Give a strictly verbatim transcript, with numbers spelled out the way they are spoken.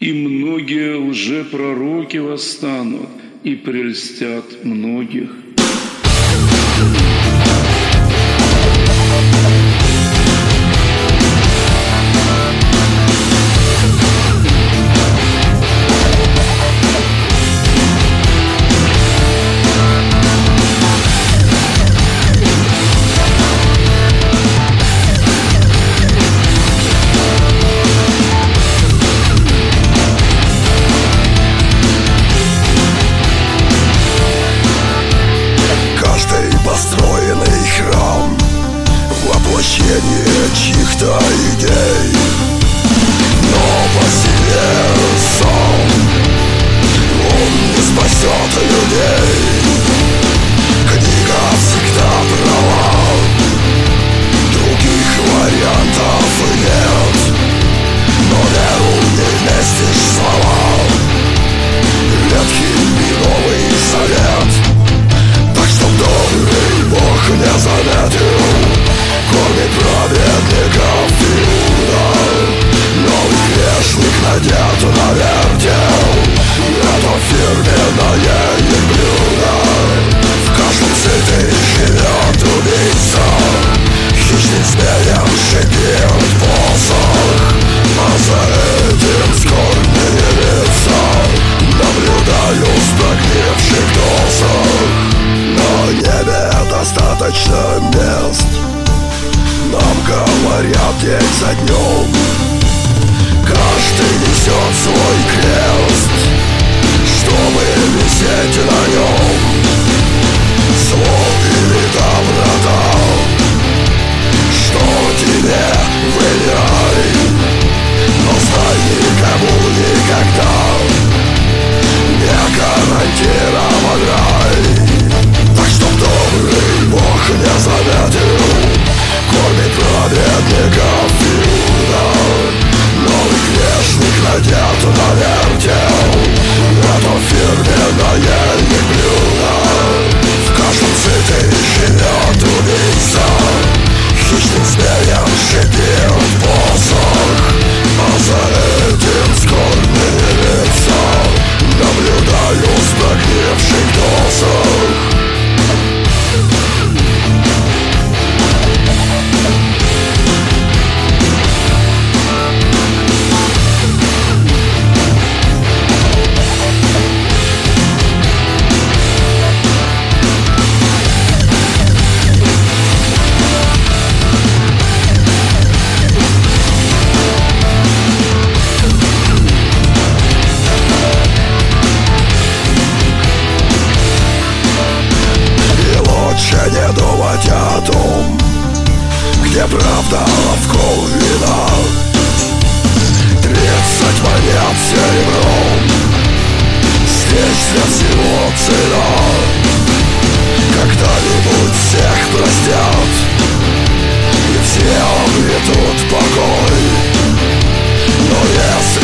И многие лжепророки восстанут и прельстят многих. Воплощение чьих-то идей, но по себе сам он не спасет людей. Книга всегда права, других вариантов нет, но веру не вместишь слова, ветхий и новый совет. Так что добрый Бог не заметил, кормит праведников Иуда. Новый грешник надет на вертел, это фирменное их блюдо. В каждом сытой живет убийца, хищник змеем шипит посох, а за этим скорбные лица наблюдаю с прогнивших досок. На небе достаточно мест, нам говорят день за днем. Каждый несет свой крест, чтобы висеть на нем. Зло или доброта, что тебе выбирай, но знай, никому никогда не гарантирован рай. Так что добрый Бог не заметил, кормит праведников Иуда. Новый грешник надет на вертел, это фирменное их блюдо. В каждом сытой живет убийца, хищник змеем шипит посох, а за этим скорбные лица наблюдаю с прогнивших досок. Не думать о том, где правда, а вкол вина. Тридцать монет серебром, здесь для всего цена. Когда-нибудь всех простят, и все обретут покой. Но если